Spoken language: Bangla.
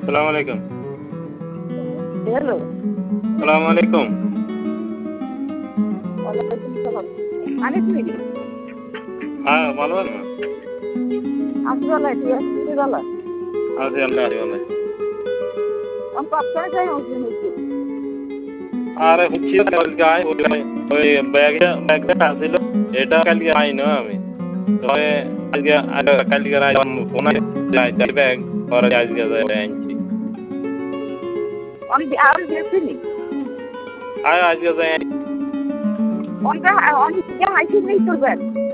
সালাম আলাইকুম। হ্যালো। সালাম আলাইকুম। ওয়ালাইকুম সালাম। আনিস মিরি হ্যাঁ, ভালো আছেন? আসিবালা তুই আসিবালা আছি আল্লাহ ভালো। আমি পাঁচটায় যাই হচ্ছে আরে হচ্ছি কালকে আয় ওই ব্যাগটা আসছিল এটা কালকে আই না আমি তবে কালকে ফোন যাই ব্যাগ পরে আজকে যাই আনছি। আমি আর দেখছিনি আয় আজকে যাই অনটা অনেক হাইসি নেই তোর ব্যাগ